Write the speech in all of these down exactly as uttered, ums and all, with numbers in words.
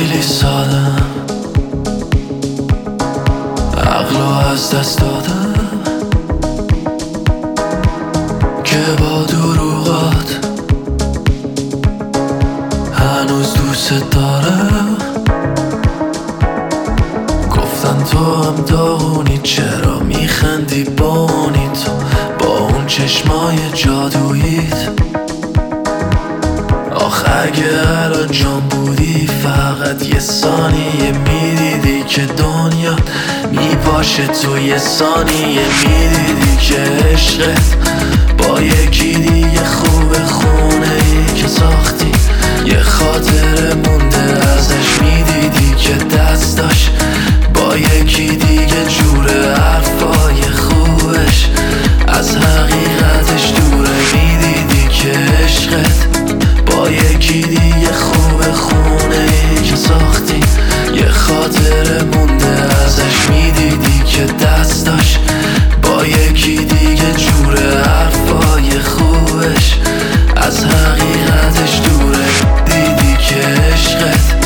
خیلی سادم، عقلو از دست دادم که با دروغات هنوز دوست دارم. گفتن تو هم داغونی، چرا میخندی با اونی تو با اون چشمای جادوییت؟ آخه اگه الان جان بودی فقط یه ثانیه میدیدی که دنیا میپاشه تو یه ثانیه، میدیدی که عشقت با یکی دیگه خوبه، خونه ای که ساختی یه خاطره مونده ازش، میدیدی که دست داشت با یکی دیگه جوره، حرفای خوبش از حقیقتش دوره، میدیدی که عشقت با یکی دیگه خوبه، خونه ای که ساختی یه خاطره مونده ازش، میدیدی که دست داشت با یکی دیگه جوره، حرفای خوبش از حقیقتش دوره، دیدی که عشقت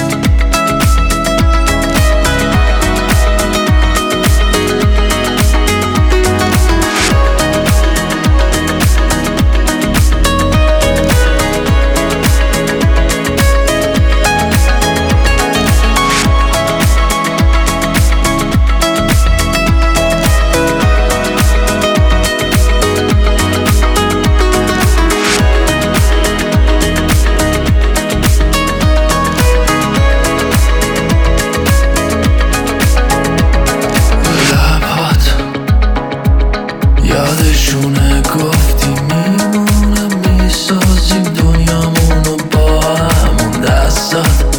یادشونه گفتی میمونم، میسازیم دنیامونو با همون دستات،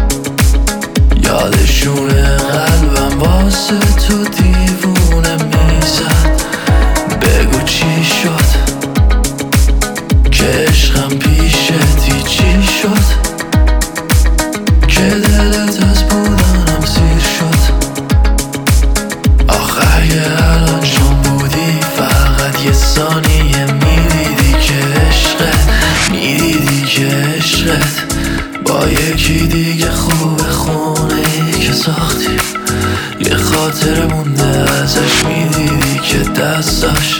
یادشونه قلبم واسه تو دیوونه میزد، بگو چی شد که عشقم پیشتی، چی شد که دلت از بودنم سیر شد؟ آخه اگه الان جان بودی فقط یه ثانیه میدیدی که عشقت، میدیدی که عشقت با یکی دیگه خوبه، خونه ای که ساختی یه خاطره مونده ازش، میدیدی که دست داشت